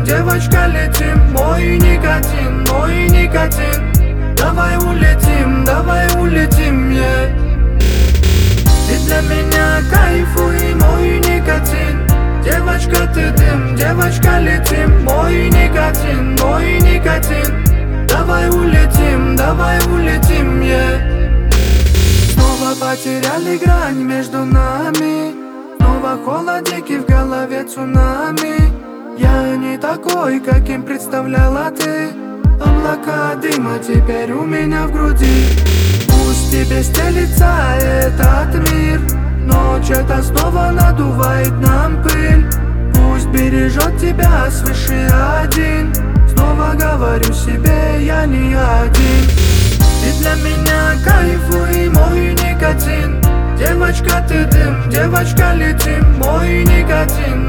девочка, летим. Мой никотин, мой никотин. Давай улетим, yeah. Ты для меня кайфуй, мой никотин. Девочка, ты дым, девочка, летим. Мой никотин, давай улетим, yeah. Снова потеряли грань между нами. Снова холодики в голове, цунами. Я не такой, каким представляла ты. Облака дыма теперь у меня в груди. Пусть тебе стелится этот мир, ночь это снова надувает нам пыль. Пусть бережет тебя свыше один. Снова говорю себе, я не один. Ты для меня кайфуй, мой никотин. Девочка, ты дым, девочка, летим. Мой никотин,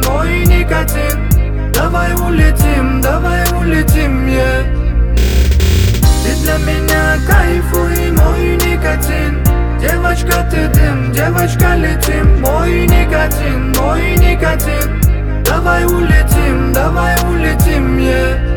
давай улетим, yeah. Ты для меня кайфуй, мой никотин. Девочка, ты дым, девочка, летим. Мой никотин, давай улетим, yeah.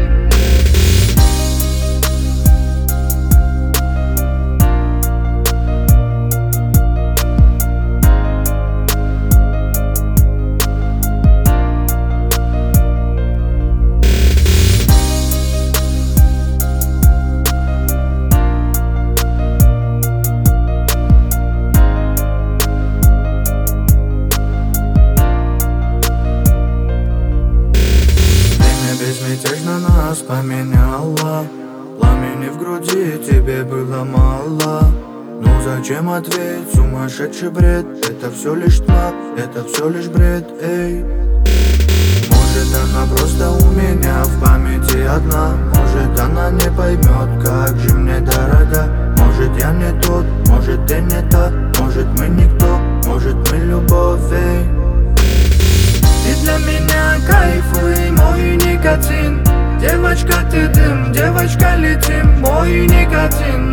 Безмятежно нас поменяла. Пламени в груди тебе было мало. Ну зачем ответь, сумасшедший бред. Это все лишь тьма, это все лишь бред, эй. Может она просто у меня в памяти одна. Может она не поймет, как же мне дорога. Может я не тот, может ты не та. Может мы никто, может мы любовь, эй. Ты для меня кайфуй, мой никотин. Девочка, ты дым, девочка, летим. Мой никотин,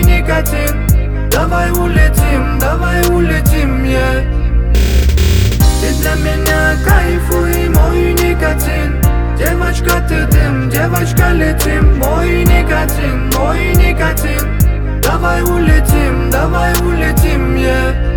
давай улетим, yeah. Ты для меня кайфуй, мой никотин. Девочка, ты дым, девочка, летим. Мой никотин, давай улетим, yeah.